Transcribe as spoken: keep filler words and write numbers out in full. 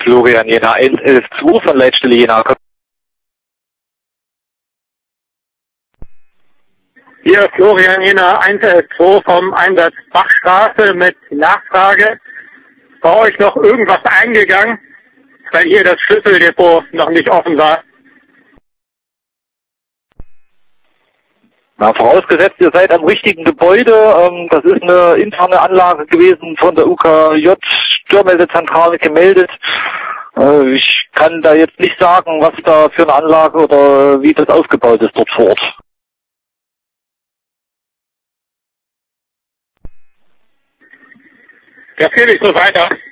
Florian Jena, eins elf zwei von Leitstelle Jena. Hier Florian Jena, eins elf zwei vom Einsatz Bachstraße mit Nachfrage. War euch noch irgendwas eingegangen, weil hier das Schlüsseldepot noch nicht offen war? Na, vorausgesetzt, ihr seid am richtigen Gebäude. Ähm, das ist eine interne Anlage gewesen von der U K J, Störmeldezentrale gemeldet. Äh, ich kann da jetzt nicht sagen, was da für eine Anlage oder wie das aufgebaut ist dort vor Ort. Das gebe ich so weiter.